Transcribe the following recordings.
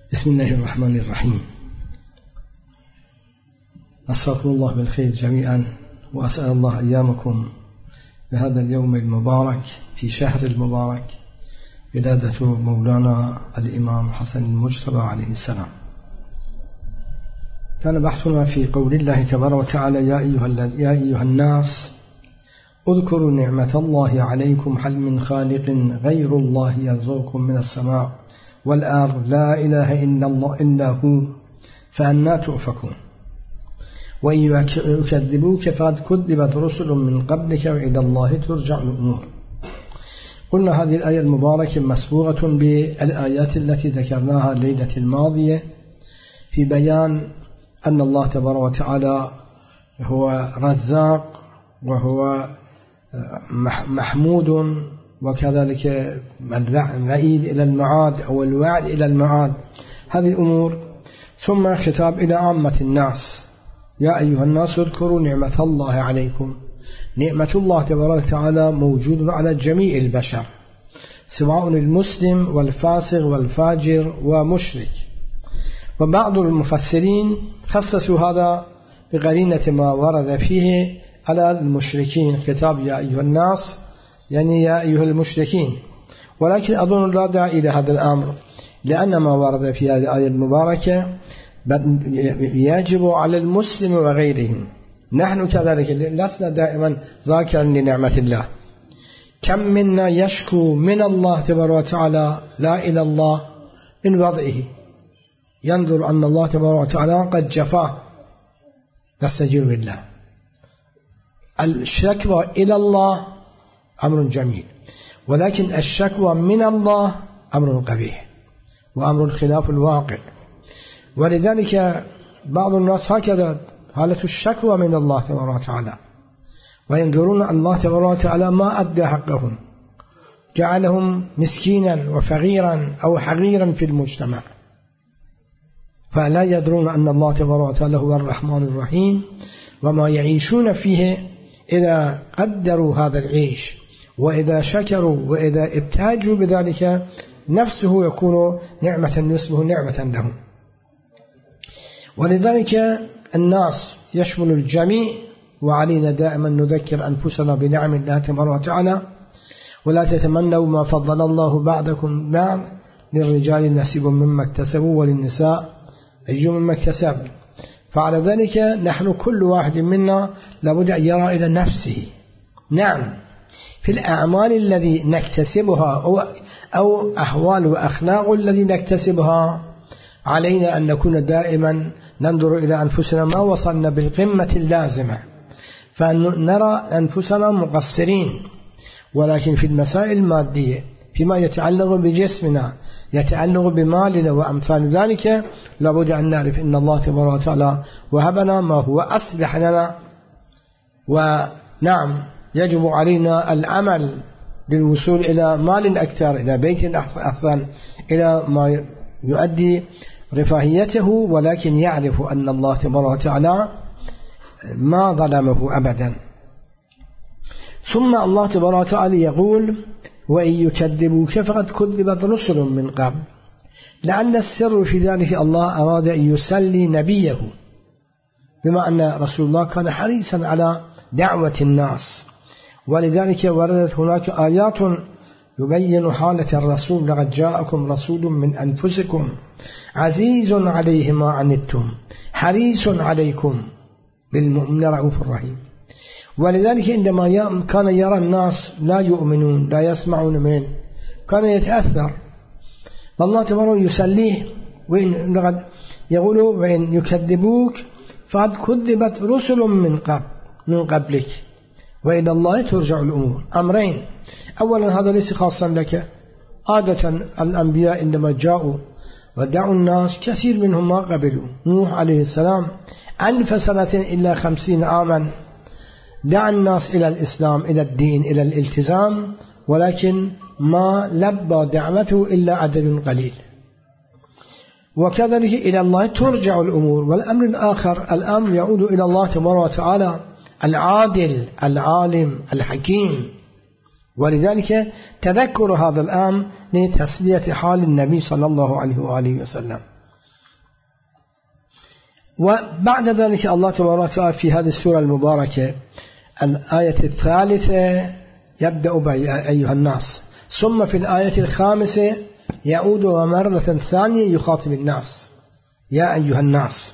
بسم الله الرحمن الرحيم. أسألكم الله بالخير جميعا، وأسأل الله أيامكم بهذا اليوم المبارك في شهر المبارك، ولادة مولانا الإمام حسن المجتبى عليه السلام. كان بحثنا في قول الله تبارك وتعالى: يا أيها الناس اذكروا نعمة الله عليكم هل من خالق غير الله يرزقكم من السماء والأرض لا إله إلا هو فأنى تؤفكون وإن يكذبوك فقد كذبت رسل من قبلك وإلى الله ترجع الأمور. قلنا هذه الآية المباركة مسبوغة بالآيات التي ذكرناها الليلة الماضية في بيان أن الله تبارك وتعالى هو رزاق وهو محمود، وكذلك الوعيد إلى المعاد أو الوعد إلى المعاد، هذه الأمور. ثم خطاب إلى عامة الناس: يا أيها الناس اذكروا نعمة الله عليكم. نعمة الله تبارك وتعالى موجود على جميع البشر، سواء المسلم والفاسق والفاجر ومشرك. وبعض المفسرين خصصوا هذا بقرينة ما ورد فيه على المشركين، خطاب يا أيها الناس يعني يا أيها المشركين، ولكن أظن لا داعي إلى هذا الأمر، لأن ما ورد في هذه الآية المباركة يجب على المسلم وغيرهم. نحن كذلك لسنا دائما ذاكرا لنعمة الله. كم منا يشكو من الله تبارك وتعالى لا إلى الله من وضعه، ينظر أن الله تبارك وتعالى قد جفاه، نستجير بالله. الشكوى إلى الله أمر جميل، ولكن الشكوى من الله أمر قبيح وأمر خلاف الواقع. ولذلك بعض الناس هكذا حالة الشكوى من الله تبارك وتعالى، وينظرون أن الله تبارك وتعالى ما أدى حقهم، جعلهم مسكينا وفقيرا أو حقيرا في المجتمع، فلا يدرون أن الله تبارك وتعالى هو الرحمن الرحيم، وما يعيشون فيه إذا قدروا هذا العيش وإذا شكروا وإذا ابتهجوا بذلك نفسه يكون نعمة يصبح نعمة لهم. ولذلك الناس يشمل الجميع، وعلينا دائما نذكر أنفسنا بنعم الله تبارك وتعالى. ولا تتمنوا ما فضل الله بعضكم بعض، للرجال نصيب مما اكتسبوا وللنساء نصيب مما اكتسب. فعلى ذلك نحن كل واحد منا لابد أن يرى إلى نفسه. نعم، في الأعمال الذي نكتسبها أو أحوال وأخلاق الذي نكتسبها علينا أن نكون دائما ننظر إلى أنفسنا ما وصلنا بالقمة اللازمة، فنرى أنفسنا مقصرين. ولكن في المسائل المادية، فيما يتعلق بجسمنا، يتعلق بمالنا وأمثال ذلك، لابد أن نعرف أن الله تبارك وتعالى وهبنا ما هو أصلح لنا. ونعم، يجب علينا العمل للوصول إلى مال أكثر، إلى بيت أحسن، إلى ما يؤدي رفاهيته، ولكن يعرف أن الله تبارك وتعالى ما ظلمه أبدا. ثم الله تبارك وتعالى يقول: وإن يكذبوك فقد كذبت رسل من قبل. لعل السر في ذلك الله أراد أن يسلي نبيه، بما أن رسول الله كان حريصا على دعوة الناس، ولذلك وردت هناك آيات يبين حالة الرسول: لقد جاءكم رسول من أنفسكم عزيز عليه ما عنتم حريص عليكم بالمؤمنين رؤوف رحيم. ولذلك عندما كان يرى الناس لا يؤمنون لا يسمعون منه كان يتأثر، والله تبارك يسليه. وإن يقول: وإن يكذبوك فقد كذبت رسل من قبلك وإلى الله ترجع الأمور. أمرين: أولا هذا ليس خاصا لك، عادة الأنبياء عندما جاءوا ودعوا الناس كثير منهم ما قبلوا. نوح عليه السلام 1000 سنة إلا 50 عاما دعا الناس إلى الإسلام، إلى الدين، إلى الالتزام، ولكن ما لبى دعوته إلا عدد قليل. وكذلك إلى الله ترجع الأمور. والأمر الآخر، الأمر يعود إلى الله تبارك وتعالى العادل العالم الحكيم. ولذلك تذكر هذا الأمر لتسلية حال النبي صلى الله عليه وآله وسلم. وبعد ذلك الله تبارك وتعالى في هذه السورة المباركة الآية الثالثة يبدأ بأيها الناس، ثم في الآية الخامسة يعود مرة ثانية يخاطب الناس يا أيها الناس.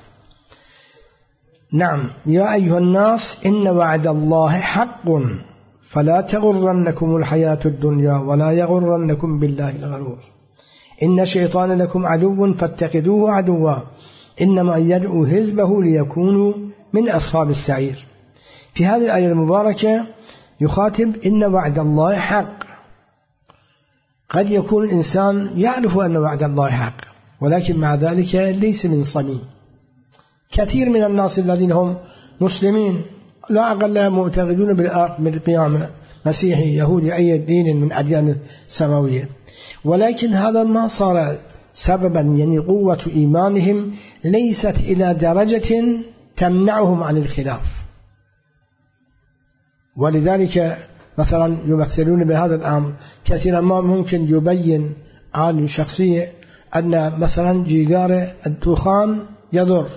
نعم، يا أيها الناس إن وعد الله حق فلا تغرنكم الحياة الدنيا ولا يغرنكم بالله الغرور إن الشيطان لكم عدو فاتخذوه عدوا إنما يدعو حزبه ليكونوا من أصحاب السعير. في هذه الآية المباركة يخاطب إن وعد الله حق. قد يكون الإنسان يعرف أن وعد الله حق ولكن مع ذلك ليس من صميم. كثير من الناس الذين هم مسلمين لا أقل معتقدون بالقيامة، مسيحي يهودي أي دين من أديان السماوية، ولكن هذا ما صار سببا، يعني قوة إيمانهم ليست إلى درجة تمنعهم عن الخلاف. ولذلك مثلا يمثلون بهذا الأمر كثيرا ما ممكن يبين عن شخصية أن مثلا جيجار الدخان يضر،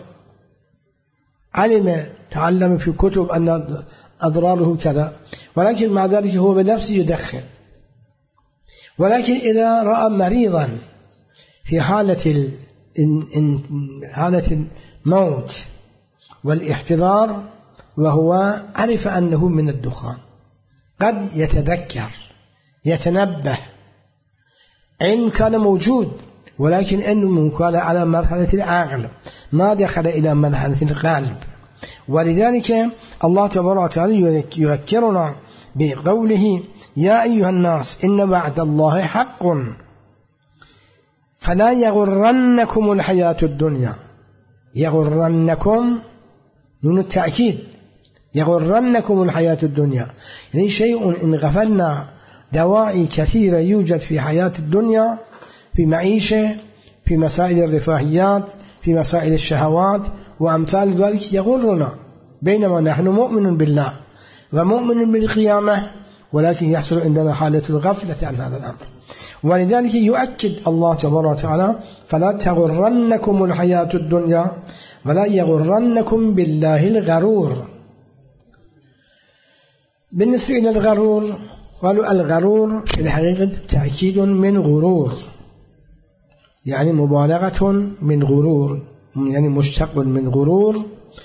علم تعلم في كتب أن أضراره كذا، ولكن مع ذلك هو بنفسه يدخن. ولكن إذا رأى مريضا في حالة الموت والاحتضار وهو عرف أنه من الدخان قد يتذكر يتنبه إن كان موجود، ولكن إنه كان على مرحلة العقل ما دخل إلى مرحلة القلب. ولذلك الله تبارك وتعالى يذكرنا بقوله يا أيها الناس إن وعد الله حق فلا يغرنكم الحياة الدنيا. يغرنكم من التأكيد، يغرنكم الحياة الدنيا، يعني شيء إن غفلنا دواعي كثيرة يوجد في حياة الدنيا، في معيشة، في مسائل الرفاهيات، في مسائل الشهوات وأمثال ذلك يغرنا، بينما نحن مؤمن بالله ومؤمن بالقيامة، ولكن يحصل عندنا حالة الغفلة عن هذا الأمر. ولذلك يؤكد الله تبارك وتعالى فلا تغرنكم الحياة الدنيا ولا يغرنكم بالله الغرور. بالنسبة إلى الغرور قالوا الغرور في الحقيقة تأكيد من غرور، يعني مبالغة من غرور، يعني مشتق من غرور.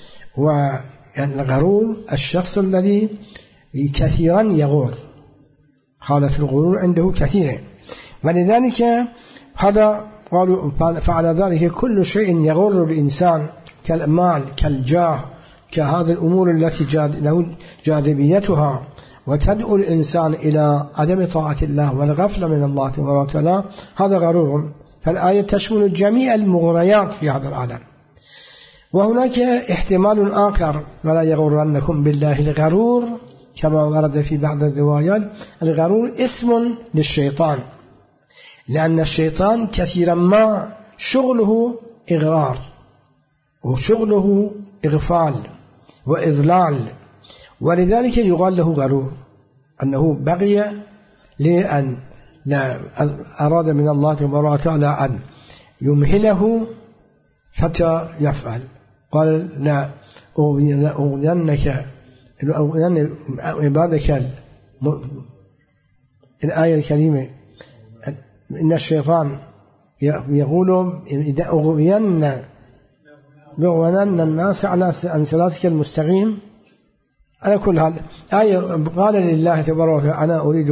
والغرور الشخص الذي كثيرا يغور، حالة الغرور عنده كثيرة. ولذلك هذا قالوا فعلى ذلك كل شيء يغر الإنسان كالمال كالجاه كهذه الأمور التي له جاذبيتها وتدعو الإنسان إلى عدم طاعة الله والغفلة من الله تبارك وتعالى، هذا غرور. فالآية تشمل جميع المغريات في هذا العالم. وهناك احتمال آخر ولا يغرنكم بالله الغرور كما ورد في بعض الروايات، الغرور اسم للشيطان، لأن الشيطان كثيرا ما شغله إغرار وشغله إغفال وإذلال، ولذلك يقال له غرور، أنه بغي لأن لا أراد من الله تبارك وتعالى أن يمهله حتى يفعل. قال لا أغوينك عبادك الآية الكريمة إن الشيطان يقول إذا أغوين الناس على صراطك المستقيم. على كل حال آية قال لله تبارك وتعالى أنا أريد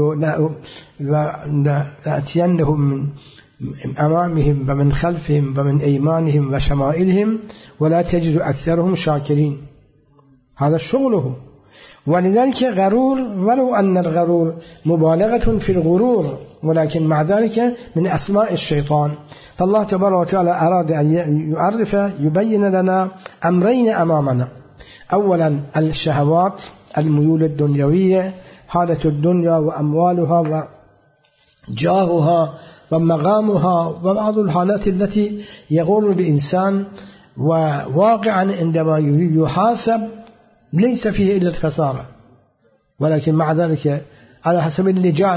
لأتينهم من أمامهم ومن خلفهم ومن أيمانهم وشمائلهم ولا تجد أكثرهم شاكرين. هذا شغله. ولذلك غرور، ولو أن الغرور مبالغة في الغرور، ولكن مع ذلك من أسماء الشيطان. فالله تبارك وتعالى أراد أن يبين لنا أمرين أمامنا. أولا الشهوات، الميول الدنيوية، حالة الدنيا وأموالها وجاهها ومقامها وبعض الحالات التي يغر الإنسان، وواقعا عندما يحاسب ليس فيه إلا الخسارة، ولكن مع ذلك على حسب اللجاج.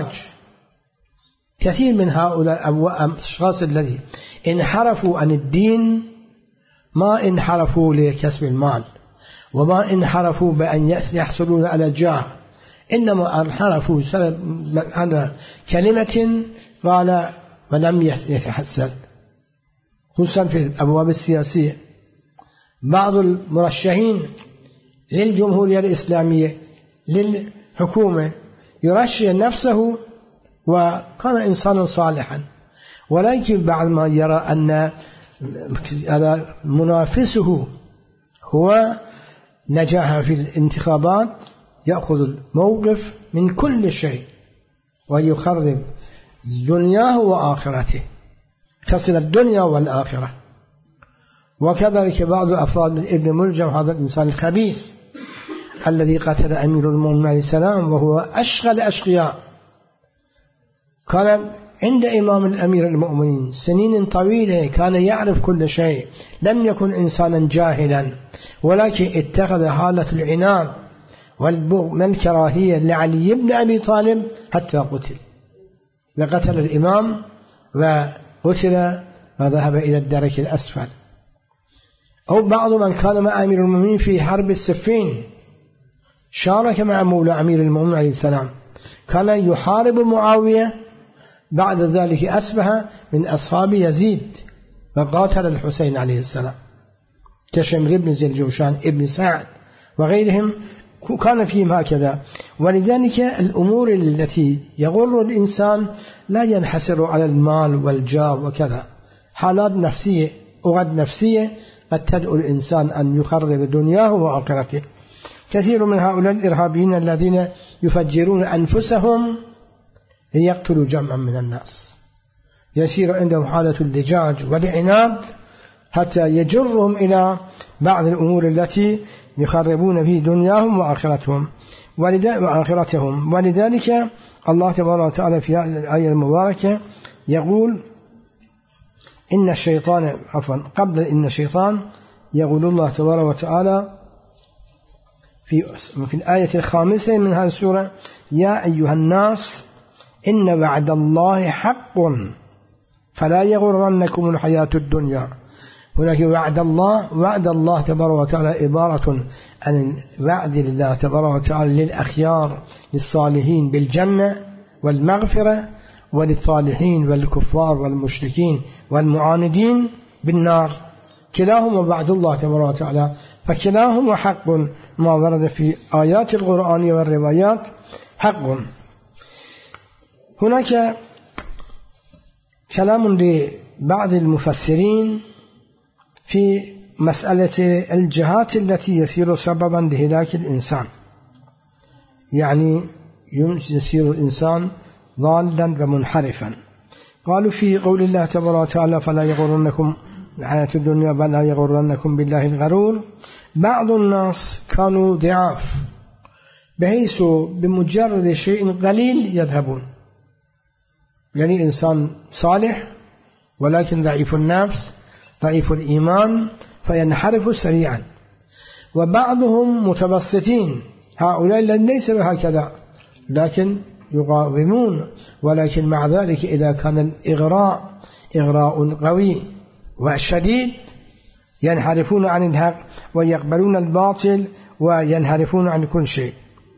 كثير من هؤلاء الأشخاص الذين انحرفوا عن الدين ما انحرفوا لكسب المال، وما انحرفوا بأن يحصلون على جاه، إنما انحرفوا على كلمة قال ولم يتحسن. خصوصا في الأبواب السياسية بعض المرشحين للجمهورية الإسلامية للحكومة يرشح نفسه وكان إنسانا صالحا، ولكن بعد ما يرى أن منافسه هو نجاح في الانتخابات يأخذ الموقف من كل شيء ويخرب دنياه وآخرته، خسر الدنيا والآخرة. وكذلك بعض أفراد ابن ملجم، هذا الإنسان الخبيث الذي قتل أمير المؤمنين عليه السلام وهو أشغل أشقياء، كان عند إمام الأمير المؤمنين سنين طويلة، كان يعرف كل شيء، لم يكن إنسانا جاهلا، ولكن اتخذ حالة العناد والكراهية لعلي بن أبي طالب حتى قتل، وقتل الإمام وقتل وذهب إلى الدرك الأسفل. أو بعض من كان مع أمير المؤمنين في حرب السفين، شارك مع مولى أمير المؤمنين عليه السلام، كان يحارب معاوية، بعد ذلك أصبح من أصحاب يزيد وقاتل الحسين عليه السلام كشمر بن ذي الجوشان ابن سعد وغيرهم، كان فيهم هكذا. ولذلك الأمور التي يغر الإنسان لا ينحصر على المال والجاه وكذا، حالات نفسية أغد نفسية قد تدعو الإنسان أن يخرب دنياه وآخرته. كثير من هؤلاء الإرهابيين الذين يفجرون أنفسهم ليقتلوا جمعا من الناس، يسير عندهم حالة اللجاج والعناد حتى يجرهم إلى بعض الأمور التي يخربون به دنياهم وآخرتهم. ولذلك الله تبارك وتعالى في الآية المباركة يقول إن الشيطان قبل إن الشيطان يقول الله تبارك وتعالى في الآية الخامسة من هذه السورة: يا أيها الناس إن وعد الله حق فلا يغرنكم الحياة الدنيا. هناك وعد الله تبارك وتعالى عبارة عن وعد الله تبارك وتعالى للأخيار للصالحين بالجنة والمغفرة، وللطالحين والكفار والمشركين والمعاندين بالنار، كلاهما وعد الله تبارك وتعالى، فكلاهما حق، ما ورد في آيات القرآن والروايات حق. هناك كلام لبعض المفسرين في مسألة الجهات التي يصير سببا لهلاك الإنسان، يعني يصير الإنسان ضالا ومنحرفا. قالوا في قول الله تبارك وتعالى فلا يغرنكم الحياة الدنيا ولا يغرنكم بالله الغرور، بعض الناس كانوا ضعاف بحيث بمجرد شيء قليل يذهبون، يعني إنسان صالح ولكن ضعيف النفس ضعيف الإيمان فينحرف سريعا. وبعضهم متبسطين، هؤلاء ليسوا هكذا لكن يقاومون، ولكن مع ذلك إذا كان الإغراء إغراء قوي وشديد ينحرفون عن الحق ويقبلون الباطل وينحرفون عن كل شيء.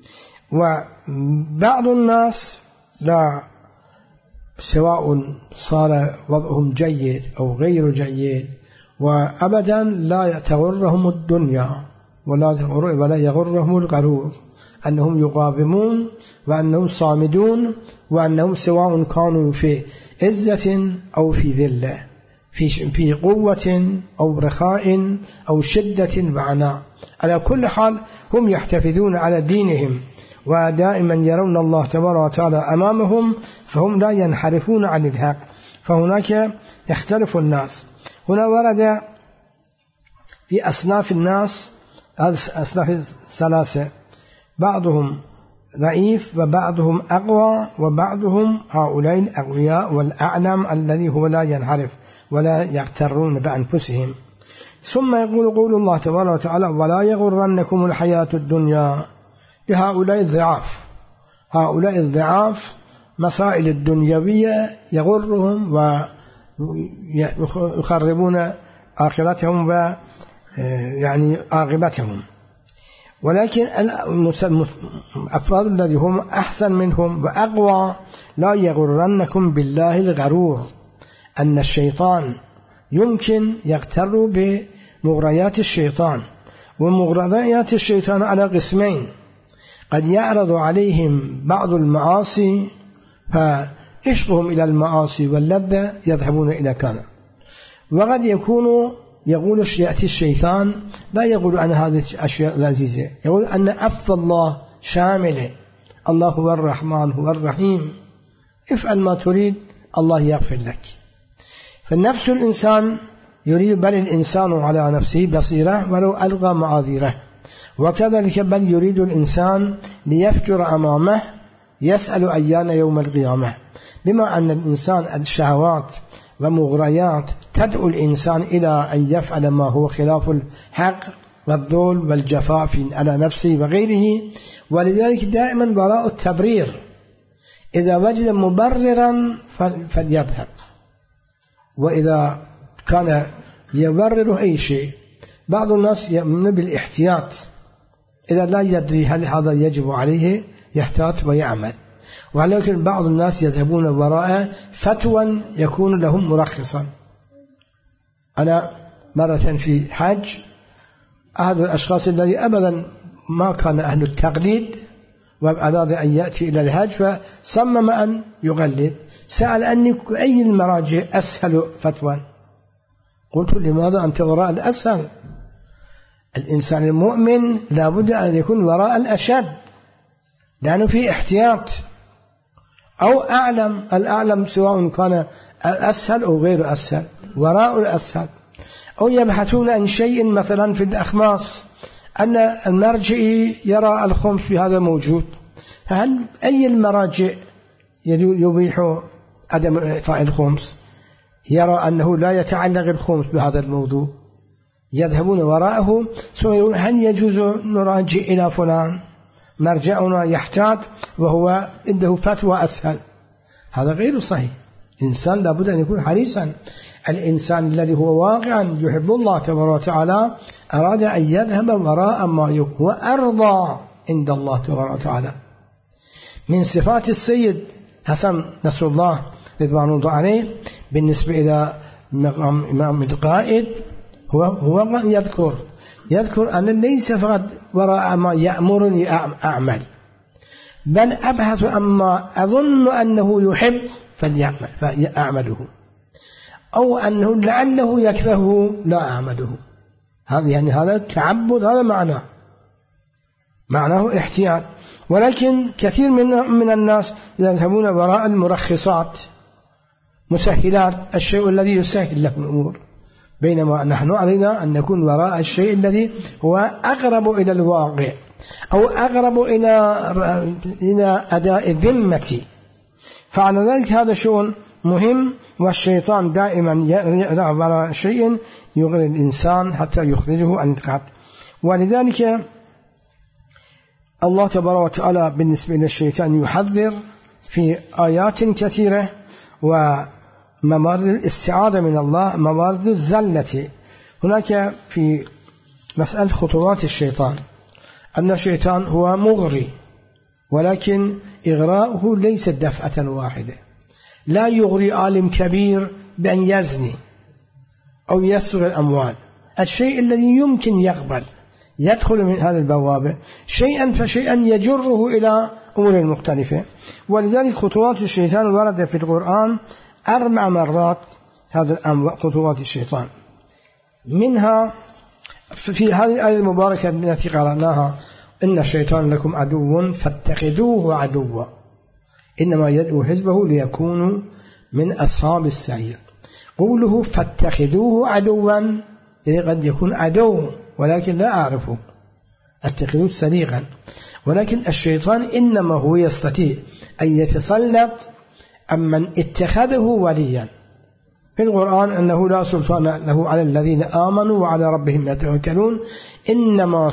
وبعض الناس لا، سواء صار وضعهم جيد أو غير جيد، وأبدا لا تغرهم الدنيا ولا يغرهم الغرور، أنهم يقاومون وأنهم صامدون، وأنهم سواء كانوا في عزة أو في ذلة، في قوة أو رخاء أو شدة وعناء، على كل حال هم يحتفظون على دينهم ودائما يرون الله تبارك وتعالى أمامهم، فهم لا ينحرفون عن الحق. فهناك يختلف الناس. هنا ورد في أصناف الناس أصناف ثلاثة، بعضهم ضعيف وبعضهم أقوى وبعضهم هؤلاء الأقوياء والأعلم الذي هو لا ينحرف ولا يغترون بأنفسهم. ثم يقول قول الله تبارك وتعالى ولا يغرنكم الحياة الدنيا لهؤلاء الضعاف. هؤلاء الضعاف مسائل الدنيوية يغرهم ويخربون آخرتهم و يعني عاقبتهم. ولكن الأفراد الذين هم أحسن منهم وأقوى لا يغرنكم بالله الغرور، أن الشيطان يمكن يغتر بمغريات الشيطان، ومغريات الشيطان على قسمين: قد يعرض عليهم بعض المعاصي فإشقهم إلى المعاصي واللذة يذهبون إلى كذا، وقد يقول يأتي الشيطان لا يقول أن هذه الأشياء لذيذة، يقول أن عفو الله شاملة، الله هو الرحمن هو الرحيم، افعل ما تريد الله يغفر لك. فالنفس الإنسان يريد، بل الإنسان على نفسه بصيرة ولو ألغى معاذيره، وكذلك بل يريد الإنسان ليفجر أمامه يسأل أيان يوم القيامة، بما أن الإنسان الشهوات ومغريات تدعو الإنسان إلى أن يفعل ما هو خلاف الحق والظلم والجفاء على نفسه وغيره. ولذلك دائما وراء التبرير، إذا وجد مبررا فليذهب، وإذا كان يبرر أي شيء. بعض الناس يؤمن بالاحتياط، إذا لا يدري هل هذا يجب عليه يحتاط ويعمل. ولكن بعض الناس يذهبون وراء فتوى يكون لهم مرخصا. أنا مرة في حج، أحد الأشخاص الذي أبدا ما كان أهل التقليد وأراد أن يأتي إلى الحج فصمم أن يقلد، سأل أني أي المراجع أسهل فتوى؟ قلت: لماذا أنت وراء الأسهل؟ الإنسان المؤمن لابد أن يكون وراء الأشد، لأنه في احتياط، أو أعلم، الأعلم سواء كان أسهل أو غير أسهل، وراء الأسهل. أو يبحثون عن شيء مثلا في الأخماس، أن المرجئي يرى الخمس في هذا موجود، فهل أي المراجع يبيح عدم إعطاء الخمس؟ يرى أنه لا يتعلق الخمس بهذا الموضوع، يذهبون وراءه، ثم هل يجوز نراجع إلى فلان؟ مرجعنا يحتاط وهو عنده فتوى أسهل، هذا غير صحيح. الإنسان لابد أن يكون حريصا. الإنسان الذي هو واقعا يحب الله تبارك وتعالى أراد أن يذهب وراء ما هو أرضى عند الله تبارك وتعالى. من صفات السيد حسن نصر الله رضوان الله عليه بالنسبة إلى إمام القائد هو يذكر أن ليس فقط وراء ما يأمرني أعمل، بل أبحث عما أظن أنه يحب فأعمله، أو أنه لعله يكرهه لا أعمله. يعني هذا تعبد، هذا معناه احتياط. ولكن كثير من الناس يذهبون وراء المرخصات، مسهلات، الشيء الذي يسهل لهم الأمور، بينما نحن علينا أن نكون وراء الشيء الذي هو أقرب إلى الواقع، أو أقرب إلى أداء الذمة. فعلى ذلك هذا شيء مهم، والشيطان دائما يرى وراء شيء يغري الإنسان حتى يخرجه عن القعد. ولذلك الله تبارك وتعالى بالنسبة للشيطان يحذر في آيات كثيرة، وموارد الاستعاذة من الله، موارد الزلة. هناك في مسألة خطوات الشيطان أن الشيطان هو مغري، ولكن إغراؤه ليس دفعة واحدة. لا يغري عالم كبير بأن يزني أو يسرق الأموال، الشيء الذي يمكن يقبل يدخل من هذا البوابة، شيئا فشيئا يجره إلى أمور مختلفة. ولذلك خطوات الشيطان ورد في القرآن 4 مرات، هذا خطوات الشيطان. منها في هذه الآية المباركة التي قرأناها: إن الشيطان لكم عدو فاتخذوه عدوا إنما يدعو حزبه ليكونوا من أصحاب السعير. قوله فاتخذوه عدوا، يعني قد يكون عدو ولكن لا أعرفه، اتخذوه صديقا. ولكن الشيطان إنما هو يستطيع أن يتسلط أمن اتخذه وليا. في القرآن أنه لا سلطان له على الذين آمنوا وعلى ربهم يتوكلون، إنما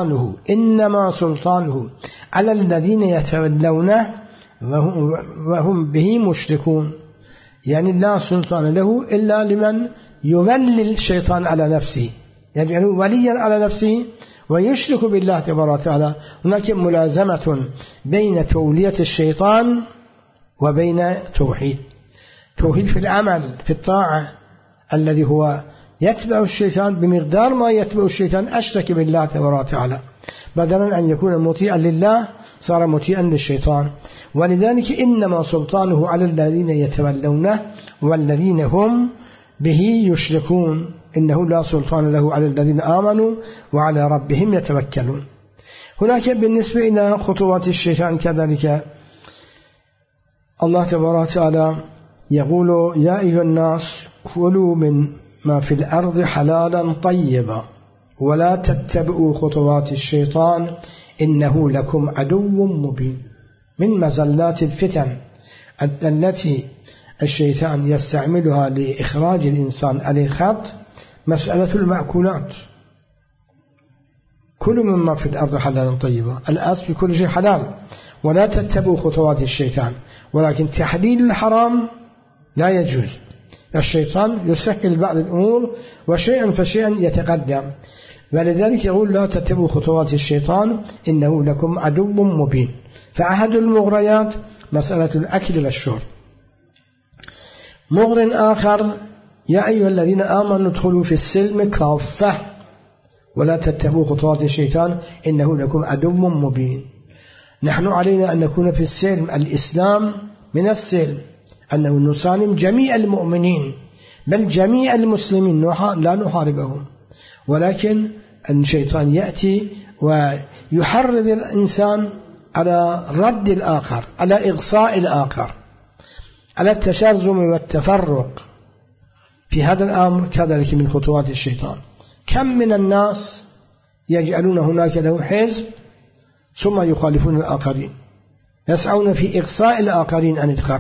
سلطانه على الذين يتولونه وهم به مشركون. يعني لا سلطان له إلا لمن يذلل الشيطان على نفسه، يجعله وليا على نفسه ويشرك بالله تبارك وتعالى. هناك ملازمة بين تولية الشيطان وبين توحيد في العمل في الطاعة، الذي هو يتبع الشيطان بمقدار ما يتبع الشيطان أشرك بالله تبارك وتعالى، بدلا أن يكون مطيعا لله صار مطيعا للشيطان. ولذلك إنما سلطانه على الذين يتولونه والذين هم به يشركون، إنه لا سلطان له على الذين آمنوا وعلى ربهم يتوكلون. هناك بالنسبة إلى خطوات الشيطان كذلك الله تبارك وتعالى يقول يا أيها الناس كلوا من ما في الأرض حلالا طيبا ولا تتبعوا خطوات الشيطان إنه لكم عدو مبين. من مزلات الفتن التي الشيطان يستعملها لإخراج الإنسان على الخط مسألة المأكولات. كلوا مما في الأرض حلالا طيبا، الأصل في كل شيء حلال، ولا تتبعوا خطوات الشيطان، ولكن تحليل الحرام لا يجوز. الشيطان يسهل بعض الأمور وشيئا فشيئا يتقدم، ولذلك يقول لا تتبعوا خطوات الشيطان إنه لكم عدو مبين. فأحد المغريات مسألة الأكل والشرب. مغر آخر يا أيها الذين آمنوا ادخلوا في السلم كافة ولا تتبعوا خطوات الشيطان إنه لكم عدو مبين. نحن علينا أن نكون في السلم، الإسلام من السلم أنه نسالم جميع المؤمنين بل جميع المسلمين لا نحاربهم، ولكن الشيطان يأتي ويحرض الإنسان على رد الآخر، على إغصاء الآخر، على التشرذم والتفرق. في هذا الأمر كذلك من خطوات الشيطان. كم من الناس يجعلون هناك لهم حزب ثم يخالفون الآخرين، يسعون في إغصاء الآخرين عن الخط،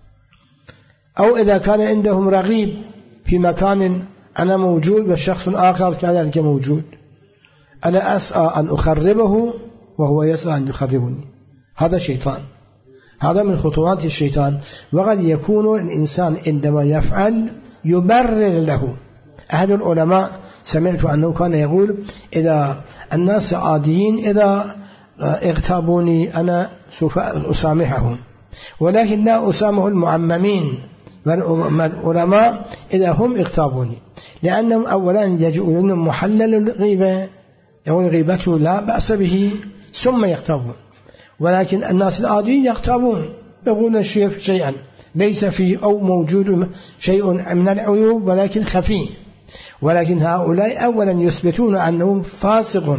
أو إذا كان عندهم رغيب في مكان أنا موجود والشخص الآخر كذلك موجود، أنا أسعى أن أخربه وهو يسعى أن يخربني. هذا شيطان، هذا من خطوات الشيطان. وقد يكون الإنسان عندما يفعل يبرر له. أحد العلماء سمعت أنه كان يقول إذا الناس عاديين إذا اغتابوني أنا سوف أسامحهم، ولكن لا أسامح المعممين والعلماء إذا هم اغتابوني، لأنهم أولا يجعلون محلل الغيبة، يقول غيبته لا بأس به ثم يغتابون. ولكن الناس العاديين يغتابون، يقولون شيئا ليس فيه أو موجود شيء من العيوب ولكن خفي، ولكن هؤلاء أولا يثبتون أنه فاسق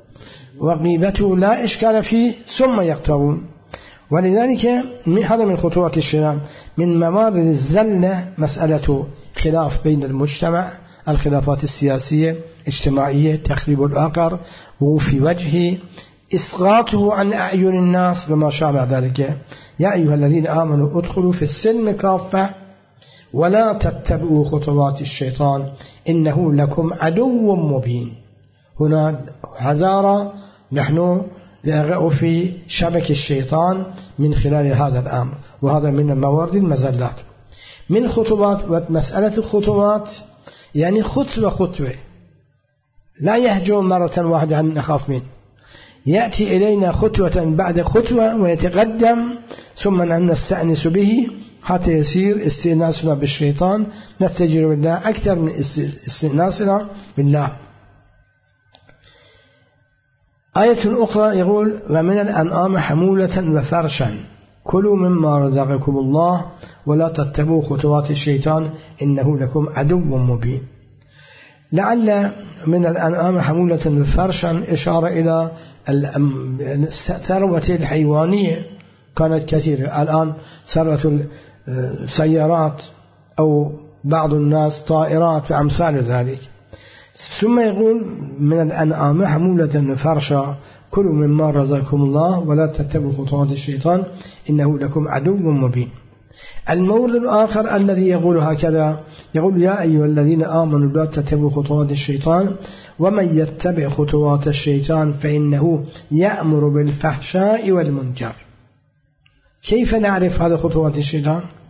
وغيبته لا إشكال فيه ثم يغتابون. ولذلك هذا من خطوات الشيطان. من موارد الزلة مسألة خلاف بين المجتمع، الخلافات السياسية اجتماعية، تخريب الآخر وفي وجهه إسقاطه عن أعين الناس وما شابه ذلك. يا أيها الذين آمنوا ادخلوا في السلم كافة ولا تتبعوا خطوات الشيطان إنه لكم عدو مبين. هنا حذارة، نحن نقع في شبك الشيطان من خلال هذا الأمر، وهذا من الموارد المزلات. من خطوات ومسألة الخطوات يعني خطوة خطوة، لا يهجو مرة واحدة عن نخاف منه، يأتي إلينا خطوة بعد خطوة ويتقدم، ثم نستأنس به حتى يصير استئناسنا بالشيطان نستجير بالله أكثر من استئناسنا بالله. آية أخرى يقول ومن الأنعام حمولة وفرشا كلوا مما رزقكم الله ولا تتبعوا خطوات الشيطان إنه لكم عدو مبين. لعل من الأنعام حمولة وفرشا إشارة إلى الثروة الحيوانية كانت كثيرة، الآن ثروة السيارات أو بعض الناس طائرات وأمثال ذلك. ثم يقول من الأنعام حمولة وفرشا كلوا مما رزقكم الله ولا تتبعوا خطوات الشيطان إنه لكم عدو مبين. المورد الآخر الذي يقول هكذا يقول يا أيها الذين آمنوا لا تتبعوا خطوات الشيطان ومن يتبع خطوات الشيطان فإنه يأمر بالفحشاء والمنكر. كيف نعرف هذا خطوات الشيطان؟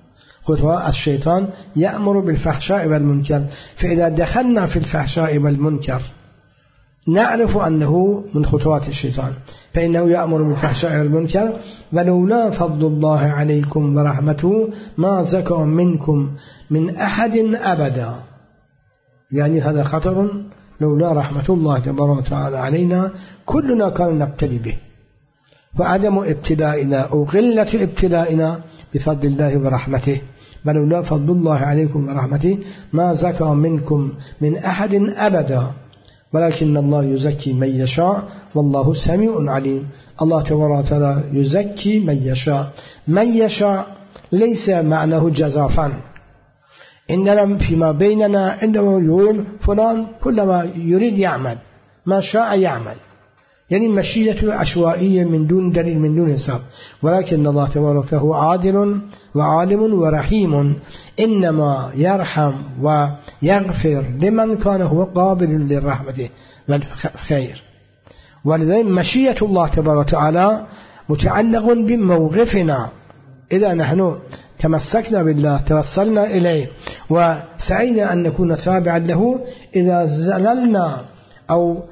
الشيطان يأمر بالفحشاء والمنكر، فإذا دخلنا في الفحشاء والمنكر نعرف أنه من خطوات الشيطان، فإنه يأمر بالفحشاء والمنكر ولولا فضل الله عليكم ورحمته ما زكى منكم من أحد أبدا. يعني هذا خطر، لولا رحمة الله تبارك وتعالى علينا كلنا كان نبتلي به، فعدم ابتلائنا أو قلة ابتلائنا بفضل الله ورحمته، ولولا فضل الله عليكم ورحمته ما زكى منكم من أحد أبدا ولكن الله يزكي من يشاء والله سميع عليم. الله تبارك وتعالى يزكي من يشاء، من يشاء ليس معناه جزافا، إننا فيما بيننا عندما يقول فلان كلما يريد يعمل ما شاء يعمل، يعني مشيئة عشوائية من دون دليل من دون حساب، ولكن الله تبارك وتعالى هو عادل وعالم ورحيم، إنما يرحم ويغفر لمن كان هو قابل للرحمة والخير. ولذلك مشيئة الله تبارك وتعالى متعلق بموقفنا، إذا نحن تمسكنا بالله توصلنا إليه وسعينا أن نكون تابعا له، إذا زللنا أو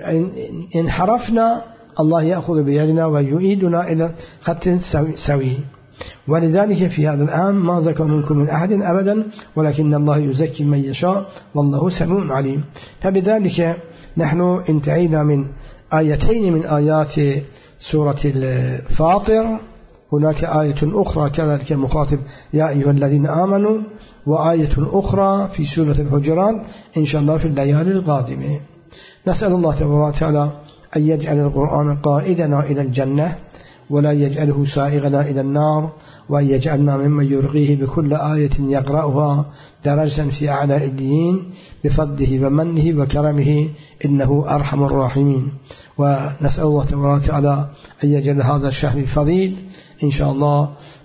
انحرفنا الله يأخذ بيدنا ويعيدنا إلى خط سوي. ولذلك في هذا العام ما زكى منكم من أحد أبدا ولكن الله يزكي من يشاء والله سميع عليم. فبذلك نحن انتهينا من آيتين من آيات سورة الفاطر. هناك آية أخرى كذلك مخاطب يا أيها الذين آمنوا، وآية أخرى في سورة الحجرات إن شاء الله في الليالي القادمة. نسأل الله تبارك وتعالى أن يجعل القرآن قائدنا إلى الجنة ولا يجعله سائغنا إلى النار، وأن يجعلنا ممن يرغيه بكل آية يقرأها درجة في أعلى عليين بفضله ومنه وكرمه إنه أرحم الراحمين. ونسأل الله تبارك وتعالى أن يجعل هذا الشهر الفضيل إن شاء الله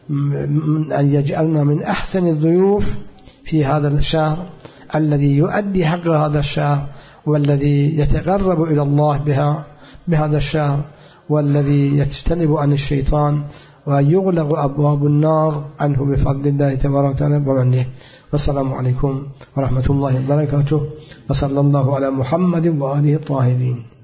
أن يجعلنا من أحسن الضيوف في هذا الشهر الذي يؤدي حق هذا الشهر، والذي يتقرب إلى الله بهذا الشهر، والذي يجتنب عن الشيطان ويغلق أبواب النار عنه بفضل الله تبارك وتعالى ومنه. والسلام عليكم ورحمة الله وبركاته، وصلى الله على محمد وآله الطاهرين.